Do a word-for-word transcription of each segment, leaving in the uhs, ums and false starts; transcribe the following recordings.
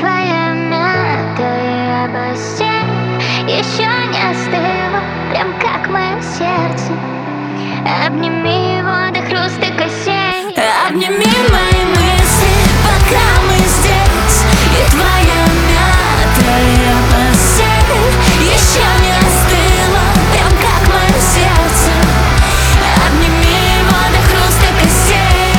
твоя мятая постель еще не остыла, прям как мое сердце. Обними его до хруста костей. Обними мои мысли, пока мы здесь. И твоя мятая постель еще не остыла, прям как мое сердце. Обними его до хруста костей.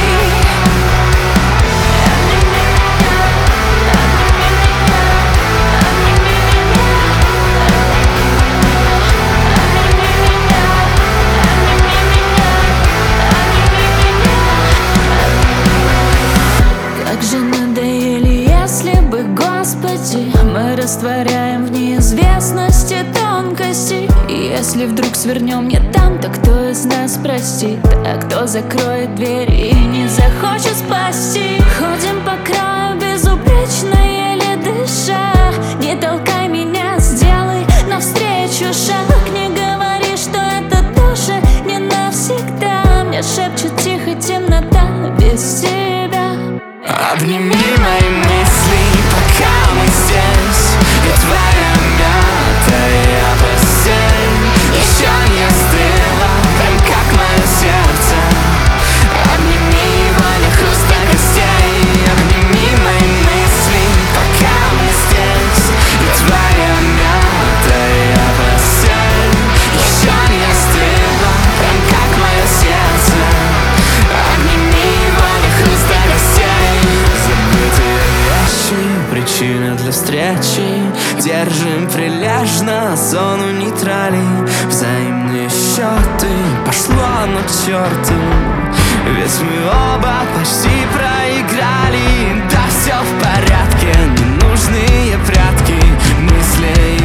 Как же надоели, если бы, Господи, мы растворяем в неизвестности тонкости. И если вдруг свернем не там, то кто из нас простит? А кто закроет дверь и не захочет спасти? Ходим по краю безупречно, еле дыша. Не толкай меня, сделай навстречу шаг. Не говори, что это тоже не навсегда. Мне шепчет тихо темнота без тебя. Обними мои мысли, пока мы здесь. И твоя мятая постель еще не остыла, прям как мое сердце. Обними его до хруста костей. Обними мои мысли, пока мы здесь. И твоя мятая постель еще не остыла, прям как мое сердце. Обними его до хруста костей. Забытые вещи, причина для встречи. Держим прилежно зону нейтралей. Взаимные счеты, пошло оно к черту. Ведь мы оба почти проиграли. Да, все в порядке, ненужные прятки. Мысли